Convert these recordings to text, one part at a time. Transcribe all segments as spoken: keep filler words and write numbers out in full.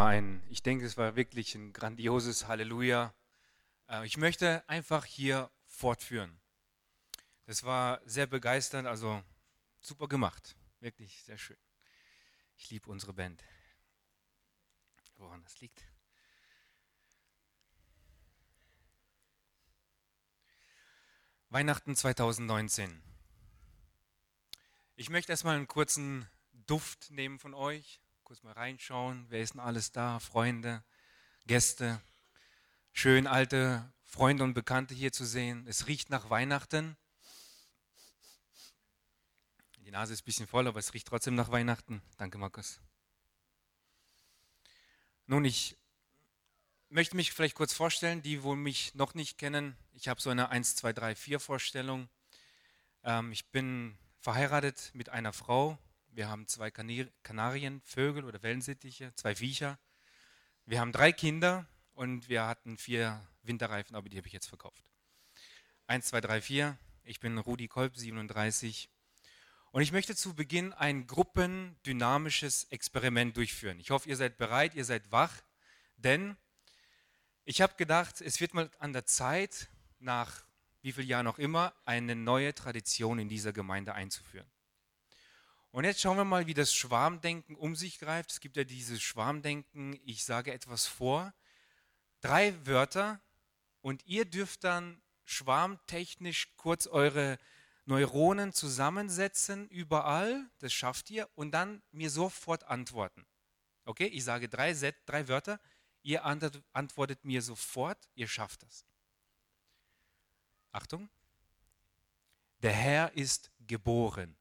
war ein, ich denke, es war wirklich ein grandioses Halleluja. Äh, Ich möchte einfach hier fortführen. Das war sehr begeisternd, also super gemacht. Wirklich sehr schön. Ich liebe unsere Band. Woran das liegt? Weihnachten zwanzig neunzehn. Ich möchte erstmal einen kurzen Duft nehmen von euch. Kurz mal reinschauen. Wer ist denn alles da? Freunde, Gäste. Schön alte Freunde und Bekannte hier zu sehen. Es riecht nach Weihnachten. Die Nase ist ein bisschen voll, aber es riecht trotzdem nach Weihnachten. Danke, Markus. Nun, ich möchte mich vielleicht kurz vorstellen, die, wo mich noch nicht kennen. Ich habe so eine eins, zwei, drei, vier Vorstellung. Ähm, ich bin verheiratet mit einer Frau. Wir haben zwei Kanir- Kanarien, Vögel oder Wellensittiche, zwei Viecher. Wir haben drei Kinder und wir hatten vier Winterreifen, aber die habe ich jetzt verkauft. eins, zwei, drei, vier. Ich bin Rudi Kolb, siebenunddreißig. Und ich möchte zu Beginn ein gruppendynamisches Experiment durchführen. Ich hoffe, ihr seid bereit, ihr seid wach, denn ich habe gedacht, es wird mal an der Zeit, nach wie vielen Jahren auch immer, eine neue Tradition in dieser Gemeinde einzuführen. Und jetzt schauen wir mal, wie das Schwarmdenken um sich greift. Es gibt ja dieses Schwarmdenken, ich sage etwas vor, drei Wörter und ihr dürft dann schwarmtechnisch kurz eure Neuronen zusammensetzen, überall, das schafft ihr, und dann mir sofort antworten. Okay, ich sage drei, Set, drei Wörter, ihr antwortet mir sofort, ihr schafft das. Achtung, der Herr ist geboren.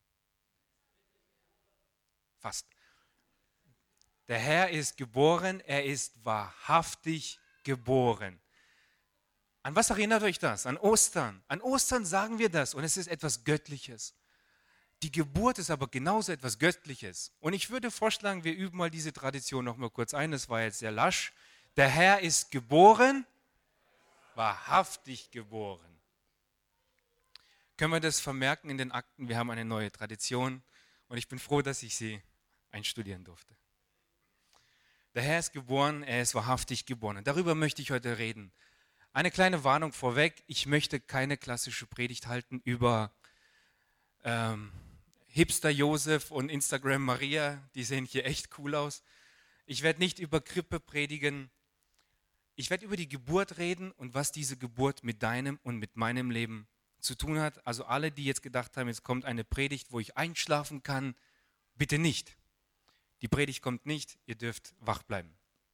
Fast. Der Herr ist geboren, er ist wahrhaftig geboren. An was erinnert euch das? An Ostern. An Ostern sagen wir das und es ist etwas Göttliches. Die Geburt ist aber genauso etwas Göttliches. Und ich würde vorschlagen, wir üben mal diese Tradition noch mal kurz ein. Das war jetzt sehr lasch. Der Herr ist geboren, wahrhaftig geboren. Können wir das vermerken in den Akten? Wir haben eine neue Tradition und ich bin froh, dass ich sie einstudieren durfte. Der Herr ist geboren, er ist wahrhaftig geboren. Darüber möchte ich heute reden. Eine kleine Warnung vorweg, ich möchte keine klassische Predigt halten über ähm, Hipster Josef und Instagram Maria, die sehen hier echt cool aus. Ich werde nicht über Krippe predigen, ich werde über die Geburt reden und was diese Geburt mit deinem und mit meinem Leben zu tun hat. Also alle, die jetzt gedacht haben, jetzt kommt eine Predigt, wo ich einschlafen kann, bitte nicht. Die Predigt kommt nicht, ihr dürft wach bleiben.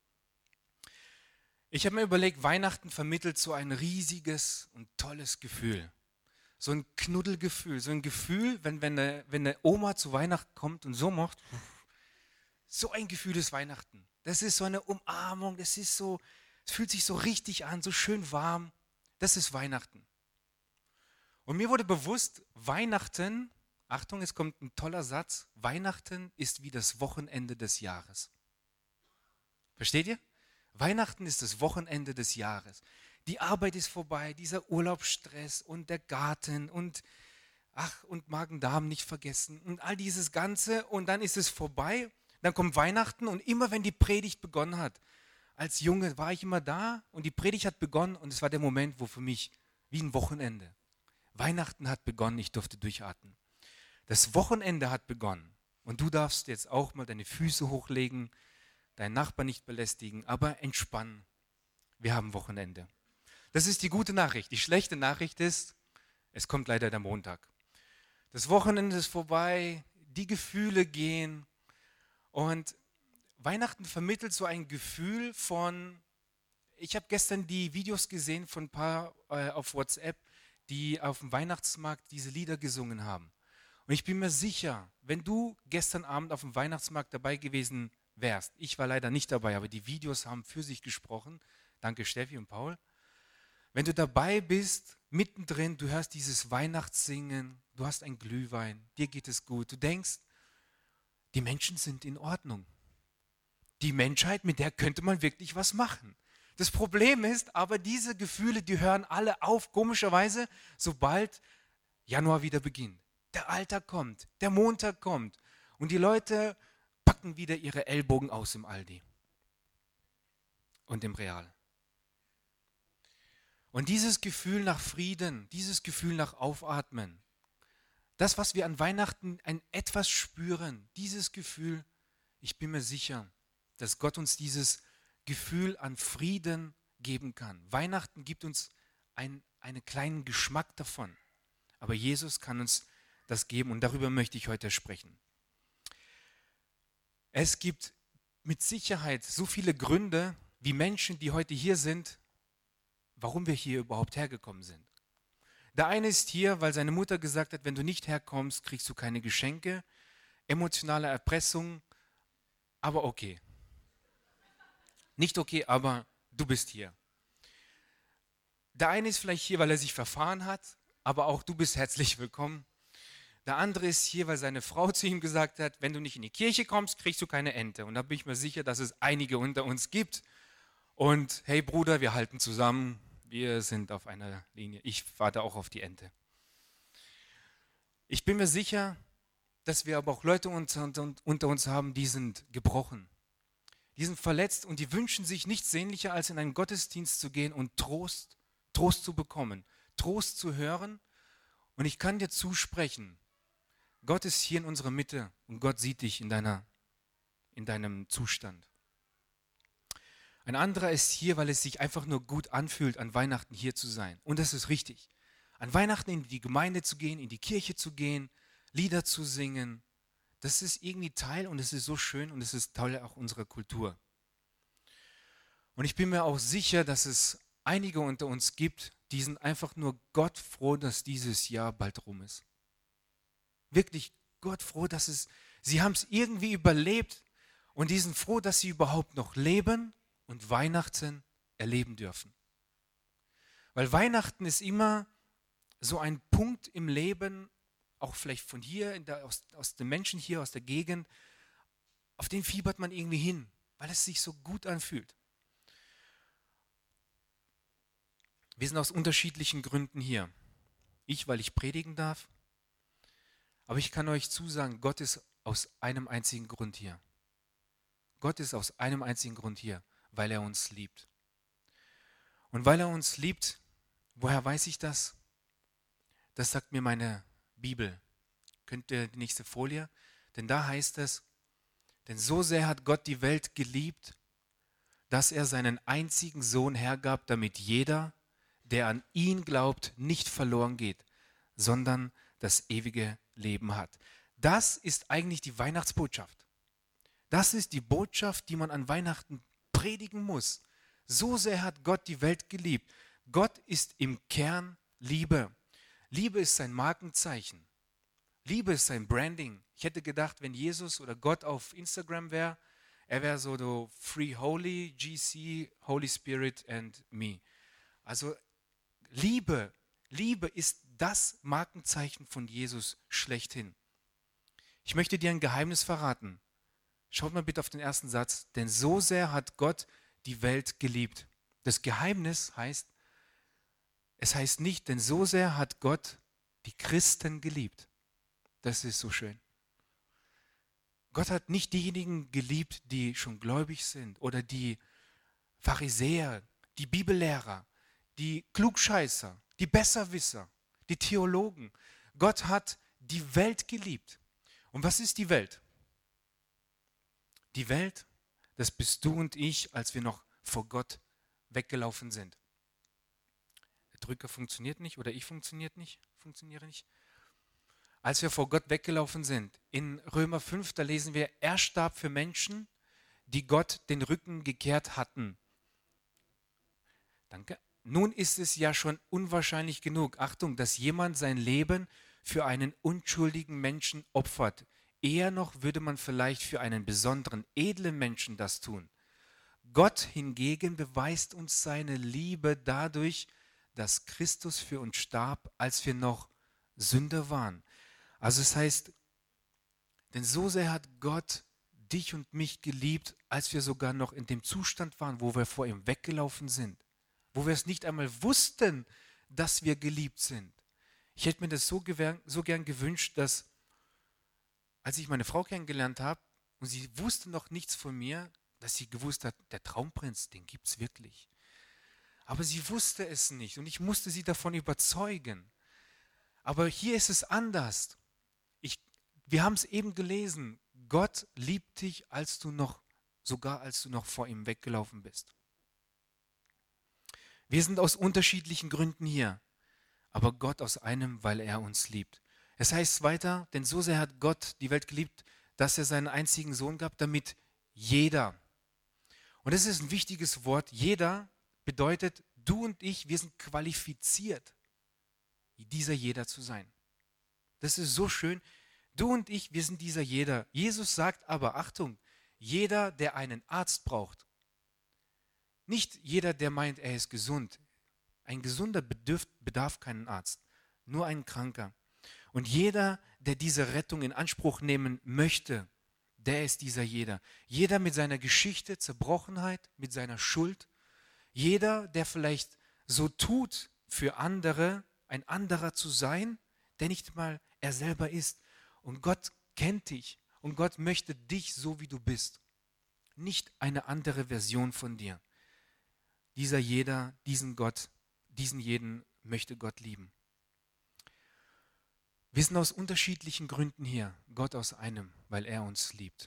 Ich habe mir überlegt, Weihnachten vermittelt so ein riesiges und tolles Gefühl. So ein Knuddelgefühl, so ein Gefühl, wenn, wenn, eine, wenn eine Oma zu Weihnachten kommt und so macht, so ein Gefühl ist Weihnachten. Das ist so eine Umarmung, das ist so, es fühlt sich so richtig an, so schön warm. Das ist Weihnachten. Und mir wurde bewusst, Weihnachten, Achtung, es kommt ein toller Satz, Weihnachten ist wie das Wochenende des Jahres. Versteht ihr? Weihnachten ist das Wochenende des Jahres. Die Arbeit ist vorbei, dieser Urlaubsstress und der Garten und ach und Magen-Darm nicht vergessen und all dieses Ganze und dann ist es vorbei. Dann kommt Weihnachten und immer wenn die Predigt begonnen hat, als Junge war ich immer da und die Predigt hat begonnen und es war der Moment, wo für mich wie ein Wochenende. Weihnachten hat begonnen, ich durfte durchatmen. Das Wochenende hat begonnen und du darfst jetzt auch mal deine Füße hochlegen, deinen Nachbarn nicht belästigen, aber entspannen. Wir haben Wochenende. Das ist die gute Nachricht. Die schlechte Nachricht ist, es kommt leider der Montag. Das Wochenende ist vorbei, die Gefühle gehen und Weihnachten vermittelt so ein Gefühl von, ich habe gestern die Videos gesehen von ein paar äh, auf WhatsApp, die auf dem Weihnachtsmarkt diese Lieder gesungen haben. Und ich bin mir sicher, wenn du gestern Abend auf dem Weihnachtsmarkt dabei gewesen wärst, ich war leider nicht dabei, aber die Videos haben für sich gesprochen, danke Steffi und Paul, wenn du dabei bist, mittendrin, du hörst dieses Weihnachtssingen, du hast ein Glühwein, dir geht es gut, du denkst, die Menschen sind in Ordnung. Die Menschheit, mit der könnte man wirklich was machen. Das Problem ist aber, diese Gefühle, die hören alle auf, komischerweise, sobald Januar wieder beginnt. Der Alltag kommt, der Montag kommt und die Leute packen wieder ihre Ellbogen aus im Aldi. und im Real. Und dieses Gefühl nach Frieden, dieses Gefühl nach Aufatmen, das, was wir an Weihnachten ein etwas spüren, dieses Gefühl, ich bin mir sicher, dass Gott uns dieses Gefühl an Frieden geben kann. Weihnachten gibt uns ein, einen kleinen Geschmack davon, aber Jesus kann uns das geben und darüber möchte ich heute sprechen. Es gibt mit Sicherheit so viele Gründe, wie Menschen, die heute hier sind, warum wir hier überhaupt hergekommen sind. Der eine ist hier, weil seine Mutter gesagt hat, wenn du nicht herkommst, kriegst du keine Geschenke, emotionale Erpressung, aber okay. Nicht okay, aber du bist hier. Der eine ist vielleicht hier, weil er sich verfahren hat, aber auch du bist herzlich willkommen. Der andere ist hier, weil seine Frau zu ihm gesagt hat, wenn du nicht in die Kirche kommst, kriegst du keine Ente. Und da bin ich mir sicher, dass es einige unter uns gibt. Und hey Bruder, wir halten zusammen, wir sind auf einer Linie. Ich warte auch auf die Ente. Ich bin mir sicher, dass wir aber auch Leute unter, unter uns haben, die sind gebrochen. Die sind verletzt und die wünschen sich nichts sehnlicher, als in einen Gottesdienst zu gehen und Trost, Trost zu bekommen, Trost zu hören. Und ich kann dir zusprechen, Gott ist hier in unserer Mitte und Gott sieht dich in, deiner, in deinem Zustand. Ein anderer ist hier, weil es sich einfach nur gut anfühlt, an Weihnachten hier zu sein. Und das ist richtig. An Weihnachten in die Gemeinde zu gehen, in die Kirche zu gehen, Lieder zu singen, das ist irgendwie Teil und es ist so schön und es ist Teil auch unserer Kultur. Und ich bin mir auch sicher, dass es einige unter uns gibt, die sind einfach nur Gott froh, dass dieses Jahr bald rum ist. Wirklich Gott froh, dass es, sie haben es irgendwie überlebt und die sind froh, dass sie überhaupt noch leben und Weihnachten erleben dürfen. Weil Weihnachten ist immer so ein Punkt im Leben, auch vielleicht von hier, in der, aus, aus den Menschen hier, aus der Gegend, auf den fiebert man irgendwie hin, weil es sich so gut anfühlt. Wir sind aus unterschiedlichen Gründen hier. Ich, weil ich predigen darf, aber ich kann euch zusagen, Gott ist aus einem einzigen Grund hier. Gott ist aus einem einzigen Grund hier, weil er uns liebt. Und weil er uns liebt, woher weiß ich das? Das sagt mir meine Bibel. Könnt ihr die nächste Folie? Denn da heißt es, denn so sehr hat Gott die Welt geliebt, dass er seinen einzigen Sohn hergab, damit jeder, der an ihn glaubt, nicht verloren geht, sondern das ewige Leben hat. Das ist eigentlich die Weihnachtsbotschaft. Das ist die Botschaft, die man an Weihnachten predigen muss. So sehr hat Gott die Welt geliebt. Gott ist im Kern Liebe. Liebe ist sein Markenzeichen. Liebe ist sein Branding. Ich hätte gedacht, wenn Jesus oder Gott auf Instagram wäre, er wäre so the Free Holy, G C, Holy Spirit and me. Also Liebe, Liebe ist das Markenzeichen von Jesus schlechthin. Ich möchte dir ein Geheimnis verraten. Schaut mal bitte auf den ersten Satz. Denn so sehr hat Gott die Welt geliebt. Das Geheimnis heißt, es heißt nicht, denn so sehr hat Gott die Christen geliebt. Das ist so schön. Gott hat nicht diejenigen geliebt, die schon gläubig sind oder die Pharisäer, die Bibellehrer, die Klugscheißer, die Besserwisser, die Theologen. Gott hat die Welt geliebt. Und was ist die Welt? Die Welt, das bist du und ich, als wir noch vor Gott weggelaufen sind. Der Drücker funktioniert nicht oder ich funktioniert nicht, funktioniere nicht. Als wir vor Gott weggelaufen sind, in Römer fünf, da lesen wir, er starb für Menschen, die Gott den Rücken gekehrt hatten. Danke. Nun ist es ja schon unwahrscheinlich genug, Achtung, dass jemand sein Leben für einen unschuldigen Menschen opfert. Eher noch würde man vielleicht für einen besonderen, edlen Menschen das tun. Gott hingegen beweist uns seine Liebe dadurch, dass Christus für uns starb, als wir noch Sünder waren. Also es heißt, denn so sehr hat Gott dich und mich geliebt, als wir sogar noch in dem Zustand waren, wo wir vor ihm weggelaufen sind. Wo wir es nicht einmal wussten, dass wir geliebt sind. Ich hätte mir das so, gewern, so gern gewünscht, dass als ich meine Frau kennengelernt habe und sie wusste noch nichts von mir, dass sie gewusst hat, der Traumprinz, den gibt es wirklich. Aber sie wusste es nicht und ich musste sie davon überzeugen. Aber hier ist es anders. Ich, wir haben es eben gelesen. Gott liebt dich, als du noch, sogar als du noch vor ihm weggelaufen bist. Wir sind aus unterschiedlichen Gründen hier, aber Gott aus einem, weil er uns liebt. Es heißt weiter, denn so sehr hat Gott die Welt geliebt, dass er seinen einzigen Sohn gab, damit jeder, und das ist ein wichtiges Wort, jeder bedeutet, du und ich, wir sind qualifiziert, dieser jeder zu sein. Das ist so schön. Du und ich, wir sind dieser jeder. Jesus sagt aber, Achtung, jeder, der einen Arzt braucht. Nicht jeder, der meint, er ist gesund. Ein Gesunder bedarf, bedarf keinen Arzt, nur ein Kranker. Und jeder, der diese Rettung in Anspruch nehmen möchte, der ist dieser jeder. Jeder mit seiner Geschichte, Zerbrochenheit, mit seiner Schuld. Jeder, der vielleicht so tut für andere, ein anderer zu sein, der nicht mal er selber ist. Und Gott kennt dich und Gott möchte dich so, wie du bist. Nicht eine andere Version von dir. Dieser jeder, diesen Gott, diesen jeden möchte Gott lieben. Wir sind aus unterschiedlichen Gründen hier, Gott aus einem, weil er uns liebt.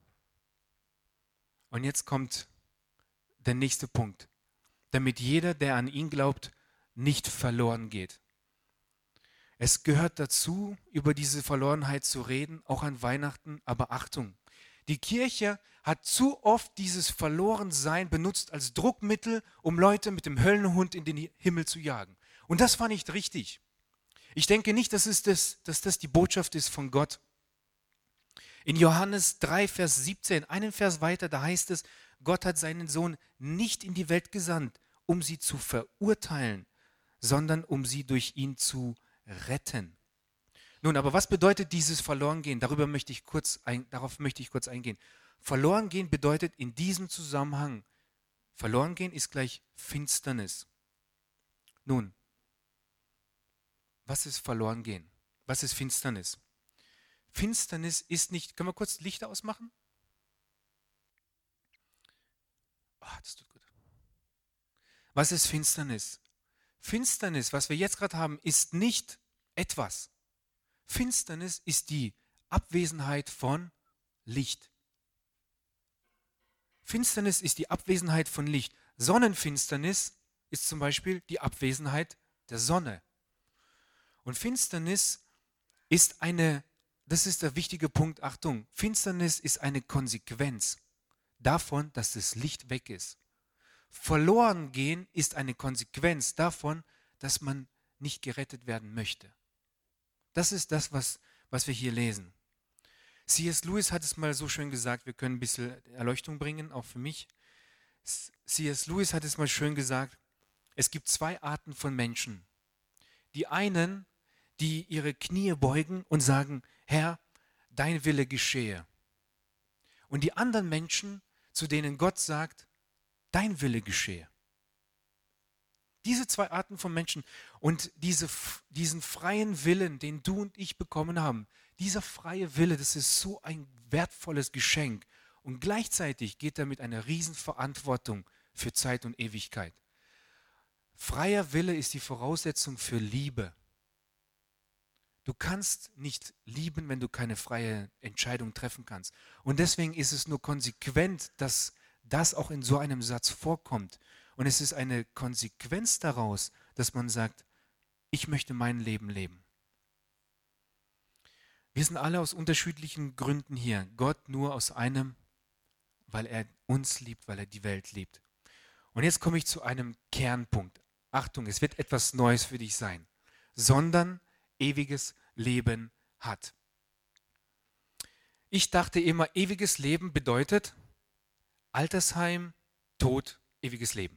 Und jetzt kommt der nächste Punkt. Damit jeder, der an ihn glaubt, nicht verloren geht. Es gehört dazu, über diese Verlorenheit zu reden, auch an Weihnachten, aber Achtung, die Kirche hat zu oft dieses Verlorensein benutzt als Druckmittel, um Leute mit dem Höllenhund in den Himmel zu jagen. Und das war nicht richtig. Ich denke nicht, dass, es das, dass das die Botschaft ist von Gott. In Johannes drei, Vers siebzehn, einen Vers weiter, da heißt es, Gott hat seinen Sohn nicht in die Welt gesandt, um sie zu verurteilen, sondern um sie durch ihn zu retten. Nun, aber was bedeutet dieses Verlorengehen? Darüber möchte ich kurz ein, darauf möchte ich kurz eingehen. Verlorengehen bedeutet in diesem Zusammenhang, Verlorengehen ist gleich Finsternis. Nun, was ist Verlorengehen? Was ist Finsternis? Finsternis ist nicht, können wir kurz Lichter ausmachen? Oh, das tut gut. Was ist Finsternis? Finsternis, was wir jetzt gerade haben, ist nicht etwas. Finsternis ist die Abwesenheit von Licht. Finsternis ist die Abwesenheit von Licht. Sonnenfinsternis ist zum Beispiel die Abwesenheit der Sonne. Und Finsternis ist eine, das ist der wichtige Punkt, Achtung, Finsternis ist eine Konsequenz davon, dass das Licht weg ist. Verloren gehen ist eine Konsequenz davon, dass man nicht gerettet werden möchte. Das ist das, was, was wir hier lesen. C S Lewis hat es mal so schön gesagt, wir können ein bisschen Erleuchtung bringen, auch für mich. C S Lewis hat es mal schön gesagt, es gibt zwei Arten von Menschen. Die einen, die ihre Knie beugen und sagen, Herr, dein Wille geschehe. Und die anderen Menschen, zu denen Gott sagt, dein Wille geschehe. Diese zwei Arten von Menschen und diese, diesen freien Willen, den du und ich bekommen haben, dieser freie Wille, das ist so ein wertvolles Geschenk. Und gleichzeitig geht damit eine Riesenverantwortung für Zeit und Ewigkeit. Freier Wille ist die Voraussetzung für Liebe. Du kannst nicht lieben, wenn du keine freie Entscheidung treffen kannst. Und deswegen ist es nur konsequent, dass das auch in so einem Satz vorkommt. Und es ist eine Konsequenz daraus, dass man sagt, ich möchte mein Leben leben. Wir sind alle aus unterschiedlichen Gründen hier. Gott nur aus einem, weil er uns liebt, weil er die Welt liebt. Und jetzt komme ich zu einem Kernpunkt. Achtung, es wird etwas Neues für dich sein. Sondern ewiges Leben hat. Ich dachte immer, ewiges Leben bedeutet Altersheim, Tod, ewiges Leben.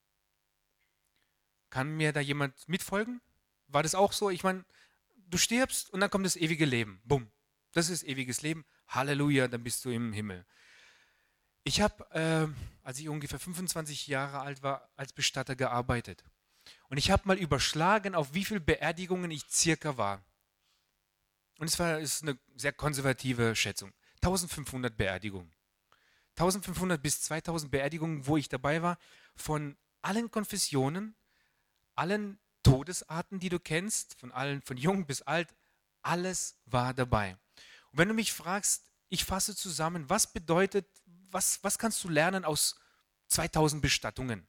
Kann mir da jemand mitfolgen? War das auch so? Ich meine, du stirbst und dann kommt das ewige Leben. Bumm. Das ist ewiges Leben. Halleluja, dann bist du im Himmel. Ich habe, äh, als ich ungefähr fünfundzwanzig Jahre alt war, als Bestatter gearbeitet. Und ich habe mal überschlagen, auf wie viele Beerdigungen ich circa war. Und es war ist eine sehr konservative Schätzung. eintausendfünfhundert Beerdigungen. eintausendfünfhundert bis zweitausend Beerdigungen, wo ich dabei war, von allen Konfessionen, allen Todesarten, die du kennst, von allen, von jung bis alt, alles war dabei. Und wenn du mich fragst, ich fasse zusammen, was bedeutet, was, was kannst du lernen aus zweitausend Bestattungen?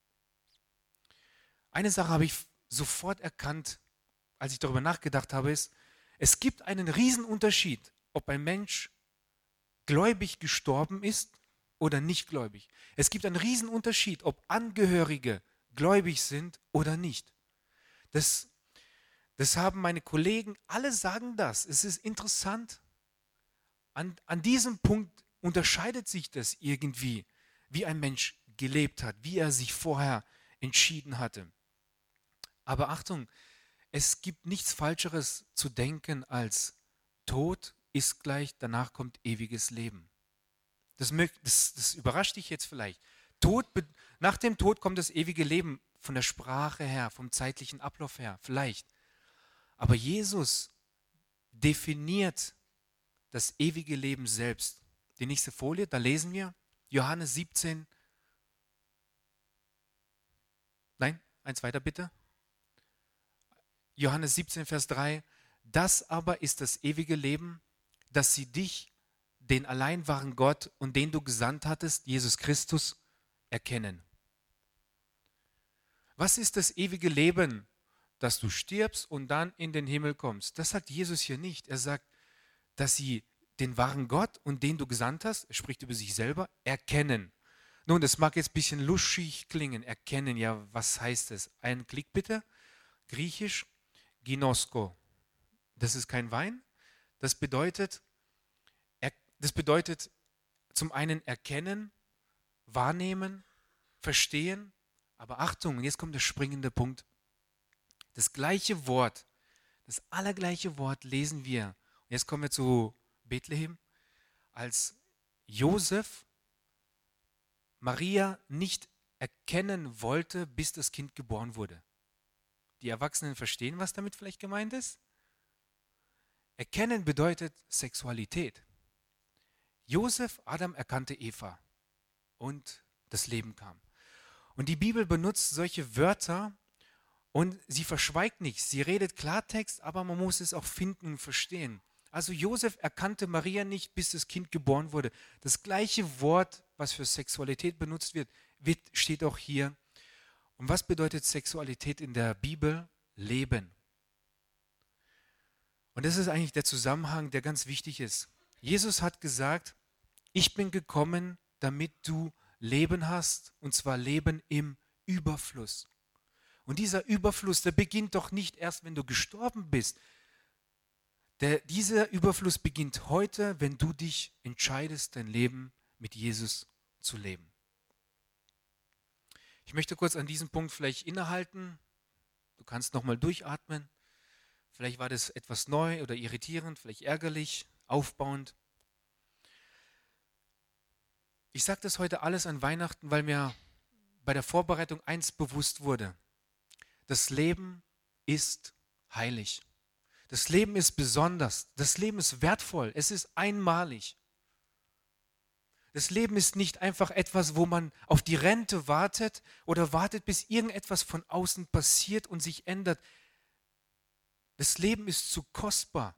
Eine Sache habe ich sofort erkannt, als ich darüber nachgedacht habe, ist, es gibt einen Riesenunterschied, ob ein Mensch gläubig gestorben ist oder nicht gläubig. Es gibt einen Riesenunterschied, ob Angehörige gläubig sind oder nicht. Das, das haben meine Kollegen, alle sagen das. Es ist interessant. An, an diesem Punkt unterscheidet sich das irgendwie, wie ein Mensch gelebt hat, wie er sich vorher entschieden hatte. Aber Achtung, es gibt nichts Falscheres zu denken als Tod ist gleich, danach kommt ewiges Leben. Das, das, das überrascht dich jetzt vielleicht. Tod, nach dem Tod kommt das ewige Leben von der Sprache her, vom zeitlichen Ablauf her, vielleicht. Aber Jesus definiert das ewige Leben selbst. Die nächste Folie, da lesen wir Johannes siebzehn. Nein, eins weiter bitte. Johannes siebzehn, Vers drei. Das aber ist das ewige Leben, dass sie dich, den allein wahren Gott und den du gesandt hattest, Jesus Christus, erkennen. Was ist das ewige Leben? Dass du stirbst und dann in den Himmel kommst. Das sagt Jesus hier nicht. Er sagt, dass sie den wahren Gott und den du gesandt hast, er spricht über sich selber, erkennen. Nun, das mag jetzt ein bisschen luschig klingen, erkennen, ja, was heißt das? Einen Klick bitte. Griechisch, ginosko. Das ist kein Wein. Das bedeutet, er, das bedeutet zum einen erkennen, wahrnehmen, verstehen, aber Achtung, und jetzt kommt der springende Punkt. Das gleiche Wort, das allergleiche Wort lesen wir. Und jetzt kommen wir zu Bethlehem, als Josef Maria nicht erkennen wollte, bis das Kind geboren wurde. Die Erwachsenen verstehen, was damit vielleicht gemeint ist. Erkennen bedeutet Sexualität. Josef, Adam erkannte Eva und das Leben kam. Und die Bibel benutzt solche Wörter und sie verschweigt nichts. Sie redet Klartext, aber man muss es auch finden und verstehen. Also Josef erkannte Maria nicht, bis das Kind geboren wurde. Das gleiche Wort, was für Sexualität benutzt wird, wird steht auch hier. Und was bedeutet Sexualität in der Bibel? Leben. Und das ist eigentlich der Zusammenhang, der ganz wichtig ist. Jesus hat gesagt, ich bin gekommen, damit du Leben hast, und zwar Leben im Überfluss. Und dieser Überfluss, der beginnt doch nicht erst, wenn du gestorben bist. Der, dieser Überfluss beginnt heute, wenn du dich entscheidest, dein Leben mit Jesus zu leben. Ich möchte kurz an diesem Punkt vielleicht innehalten. Du kannst nochmal durchatmen. Vielleicht war das etwas neu oder irritierend, vielleicht ärgerlich, aufbauend. Ich sage das heute alles an Weihnachten, weil mir bei der Vorbereitung eins bewusst wurde. Das Leben ist heilig. Das Leben ist besonders. Das Leben ist wertvoll. Es ist einmalig. Das Leben ist nicht einfach etwas, wo man auf die Rente wartet oder wartet, bis irgendetwas von außen passiert und sich ändert. Das Leben ist zu kostbar.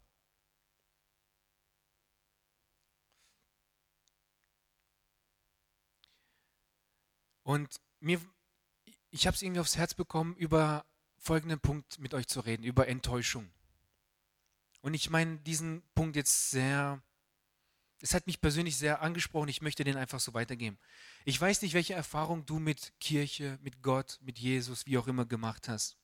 Und mir, ich habe es irgendwie aufs Herz bekommen, über folgenden Punkt mit euch zu reden, über Enttäuschung. Und ich meine diesen Punkt jetzt sehr, es hat mich persönlich sehr angesprochen, ich möchte den einfach so weitergeben. Ich weiß nicht, welche Erfahrung du mit Kirche, mit Gott, mit Jesus, wie auch immer gemacht hast.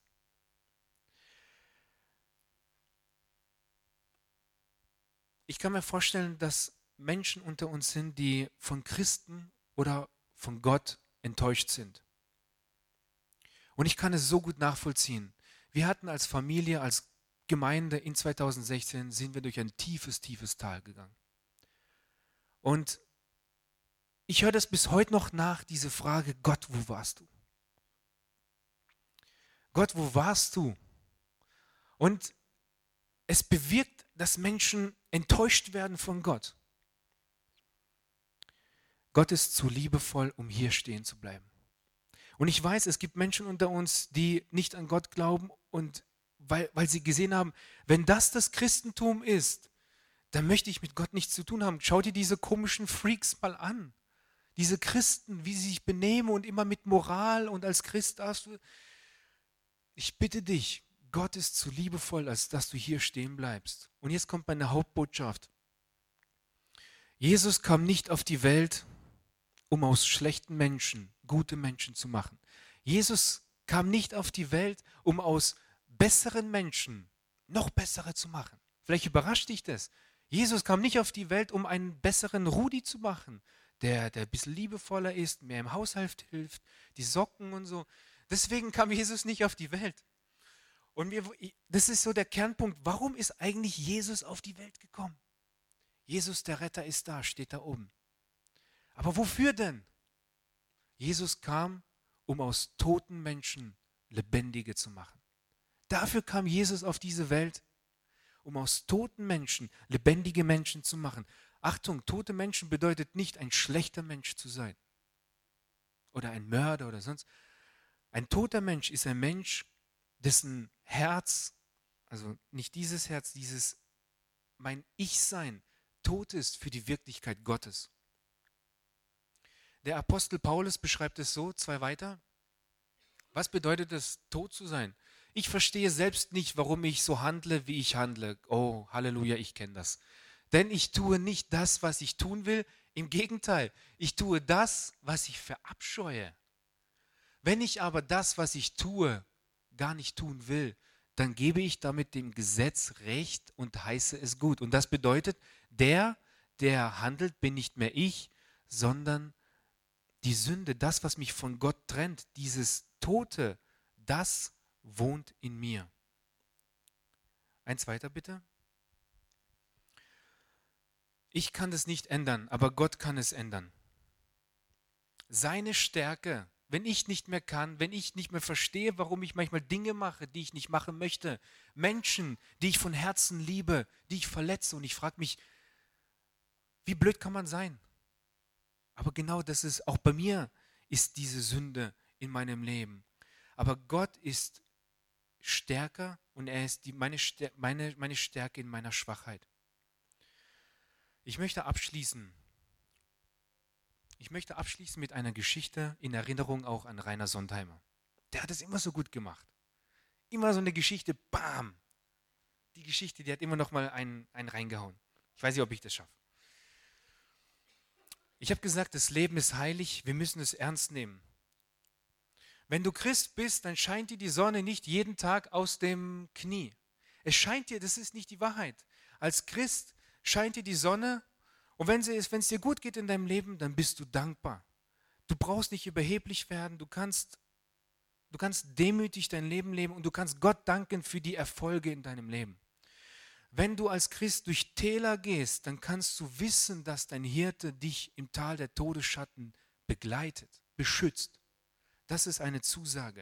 Ich kann mir vorstellen, dass Menschen unter uns sind, die von Christen oder von Gott enttäuscht sind. Und ich kann es so gut nachvollziehen. Wir hatten als Familie, als Gemeinde in zweitausendsechzehn, sind wir durch ein tiefes, tiefes Tal gegangen. Und ich höre das bis heute noch nach, diese Frage, Gott, wo warst du? Gott, wo warst du? Und es bewirkt, dass Menschen enttäuscht werden von Gott. Gott ist zu liebevoll, um hier stehen zu bleiben. Und ich weiß, es gibt Menschen unter uns, die nicht an Gott glauben und weil, weil sie gesehen haben, wenn das das Christentum ist, dann möchte ich mit Gott nichts zu tun haben. Schau dir diese komischen Freaks mal an. Diese Christen, wie sie sich benehmen und immer mit Moral und als Christ darfst du. Ich bitte dich, Gott ist zu liebevoll, als dass du hier stehen bleibst. Und jetzt kommt meine Hauptbotschaft. Jesus kam nicht auf die Welt, um aus schlechten Menschen gute Menschen zu machen. Jesus kam nicht auf die Welt, um aus besseren Menschen noch bessere zu machen. Vielleicht überrascht dich das. Jesus kam nicht auf die Welt, um einen besseren Rudi zu machen, der, der ein bisschen liebevoller ist, mehr im Haushalt hilft, die Socken und so. Deswegen kam Jesus nicht auf die Welt. Und wir, das ist so der Kernpunkt. Warum ist eigentlich Jesus auf die Welt gekommen? Jesus, der Retter, ist da, steht da oben. Aber wofür denn? Jesus kam, um aus toten Menschen Lebendige zu machen. Dafür kam Jesus auf diese Welt, um aus toten Menschen lebendige Menschen zu machen. Achtung, tote Menschen bedeutet nicht, ein schlechter Mensch zu sein oder ein Mörder oder sonst. Ein toter Mensch ist ein Mensch, dessen Herz, also nicht dieses Herz, dieses mein Ich-Sein, tot ist für die Wirklichkeit Gottes. Der Apostel Paulus beschreibt es so, zwei weiter. Was bedeutet es, tot zu sein? Ich verstehe selbst nicht, warum ich so handle, wie ich handle. Oh, Halleluja, ich kenne das. Denn ich tue nicht das, was ich tun will. Im Gegenteil, ich tue das, was ich verabscheue. Wenn ich aber das, was ich tue, gar nicht tun will, dann gebe ich damit dem Gesetz Recht und heiße es gut. Und das bedeutet, der, der handelt, bin nicht mehr ich, sondern die Sünde, das, was mich von Gott trennt, dieses Tote, das wohnt in mir. Eins weiter bitte. Ich kann das nicht ändern, aber Gott kann es ändern. Seine Stärke, wenn ich nicht mehr kann, wenn ich nicht mehr verstehe, warum ich manchmal Dinge mache, die ich nicht machen möchte, Menschen, die ich von Herzen liebe, die ich verletze und ich frage mich, wie blöd kann man sein? Aber genau das ist, auch bei mir ist diese Sünde in meinem Leben. Aber Gott ist stärker und er ist die, meine, meine, meine Stärke in meiner Schwachheit. Ich möchte abschließen. Ich möchte abschließen mit einer Geschichte in Erinnerung auch an Rainer Sontheimer. Der hat es immer so gut gemacht. Immer so eine Geschichte, bam. Die Geschichte, die hat immer noch mal einen, einen reingehauen. Ich weiß nicht, ob ich das schaffe. Ich habe gesagt, das Leben ist heilig, wir müssen es ernst nehmen. Wenn du Christ bist, dann scheint dir die Sonne nicht jeden Tag aus dem Knie. Es scheint dir, das ist nicht die Wahrheit. Als Christ scheint dir die Sonne und wenn es, wenn es dir gut geht in deinem Leben, dann bist du dankbar. Du brauchst nicht überheblich werden, du kannst, du kannst demütig dein Leben leben und du kannst Gott danken für die Erfolge in deinem Leben. Wenn du als Christ durch Täler gehst, dann kannst du wissen, dass dein Hirte dich im Tal der Todesschatten begleitet, beschützt. Das ist eine Zusage.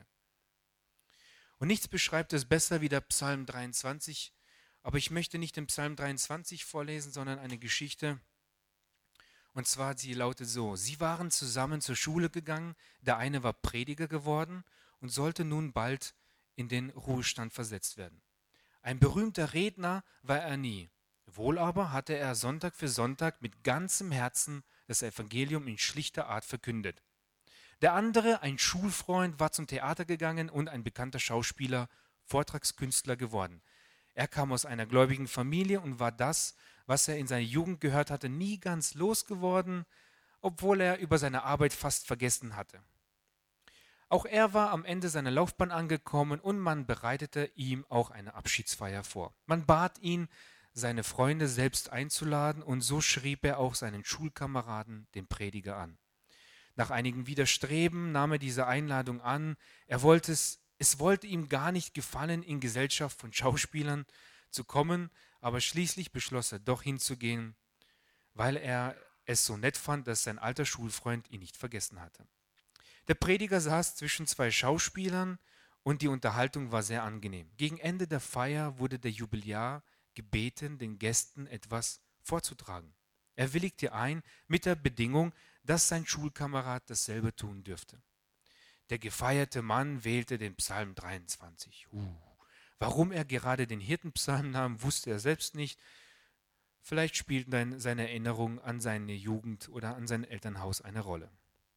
Und nichts beschreibt es besser wie der Psalm dreiundzwanzig, aber ich möchte nicht den Psalm dreiundzwanzig vorlesen, sondern eine Geschichte. Und zwar, sie lautet so: Sie waren zusammen zur Schule gegangen, der eine war Prediger geworden und sollte nun bald in den Ruhestand versetzt werden. Ein berühmter Redner war er nie. Wohl aber hatte er Sonntag für Sonntag mit ganzem Herzen das Evangelium in schlichter Art verkündet. Der andere, ein Schulfreund, war zum Theater gegangen und ein bekannter Schauspieler, Vortragskünstler geworden. Er kam aus einer gläubigen Familie und war das, was er in seiner Jugend gehört hatte, nie ganz losgeworden, obwohl er über seine Arbeit fast vergessen hatte. Auch er war am Ende seiner Laufbahn angekommen und man bereitete ihm auch eine Abschiedsfeier vor. Man bat ihn, seine Freunde selbst einzuladen und so schrieb er auch seinen Schulkameraden, den Prediger, an. Nach einigem Widerstreben nahm er diese Einladung an. Er wollte es, es wollte ihm gar nicht gefallen, in Gesellschaft von Schauspielern zu kommen, aber schließlich beschloss er doch hinzugehen, weil er es so nett fand, dass sein alter Schulfreund ihn nicht vergessen hatte. Der Prediger saß zwischen zwei Schauspielern und die Unterhaltung war sehr angenehm. Gegen Ende der Feier wurde der Jubiläar gebeten, den Gästen etwas vorzutragen. Er willigte ein mit der Bedingung, dass sein Schulkamerad dasselbe tun dürfte. Der gefeierte Mann wählte den Psalm dreiundzwanzig. Uh, warum er gerade den Hirtenpsalm nahm, wusste er selbst nicht. Vielleicht spielten dann seine Erinnerungen an seine Jugend oder an sein Elternhaus eine Rolle.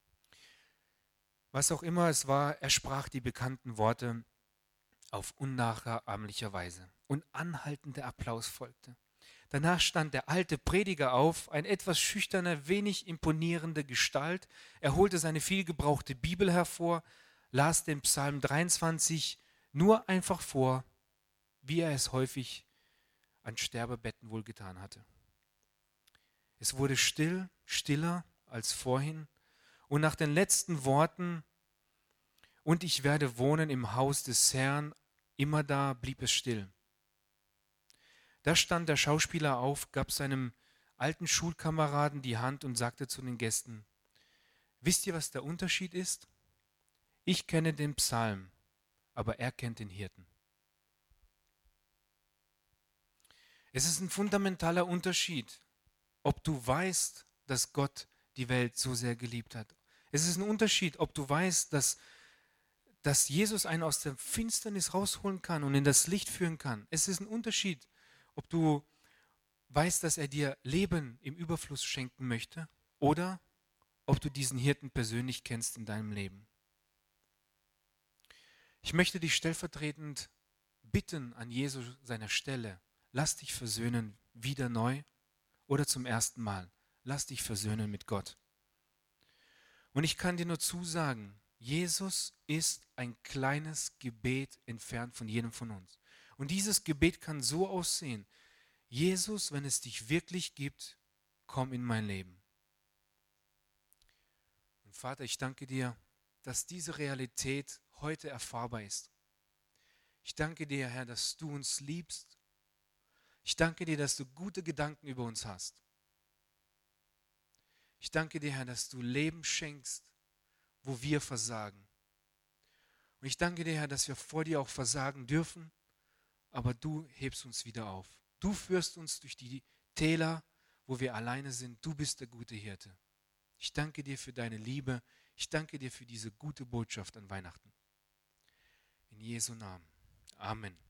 Was auch immer es war, er sprach die bekannten Worte auf unnachahmliche Weise. Und anhaltender Applaus folgte. Danach stand der alte Prediger auf, ein etwas schüchterner, wenig imponierende Gestalt. Er holte seine vielgebrauchte Bibel hervor, las den Psalm dreiundzwanzig nur einfach vor, wie er es häufig an Sterbebetten wohl getan hatte. Es wurde still, stiller als vorhin, und nach den letzten Worten, und ich werde wohnen im Haus des Herrn, immer da blieb es still. Da stand der Schauspieler auf, gab seinem alten Schulkameraden die Hand und sagte zu den Gästen: Wisst ihr, was der Unterschied ist? Ich kenne den Psalm, aber er kennt den Hirten. Es ist ein fundamentaler Unterschied, ob du weißt, dass Gott die Welt so sehr geliebt hat. Es ist ein Unterschied, ob du weißt, dass, dass Jesus einen aus der Finsternis rausholen kann und in das Licht führen kann. Es ist ein Unterschied, ob du weißt, dass er dir Leben im Überfluss schenken möchte oder ob du diesen Hirten persönlich kennst in deinem Leben. Ich möchte dich stellvertretend bitten an Jesu seiner Stelle, lass dich versöhnen wieder neu oder zum ersten Mal. Lass dich versöhnen mit Gott. Und ich kann dir nur zusagen, Jesus ist ein kleines Gebet entfernt von jedem von uns. Und dieses Gebet kann so aussehen: Jesus, wenn es dich wirklich gibt, komm in mein Leben. Und Vater, ich danke dir, dass diese Realität heute erfahrbar ist. Ich danke dir, Herr, dass du uns liebst. Ich danke dir, dass du gute Gedanken über uns hast. Ich danke dir, Herr, dass du Leben schenkst, wo wir versagen. Und ich danke dir, Herr, dass wir vor dir auch versagen dürfen, aber du hebst uns wieder auf. Du führst uns durch die Täler, wo wir alleine sind. Du bist der gute Hirte. Ich danke dir für deine Liebe. Ich danke dir für diese gute Botschaft an Weihnachten. In Jesu Namen. Amen.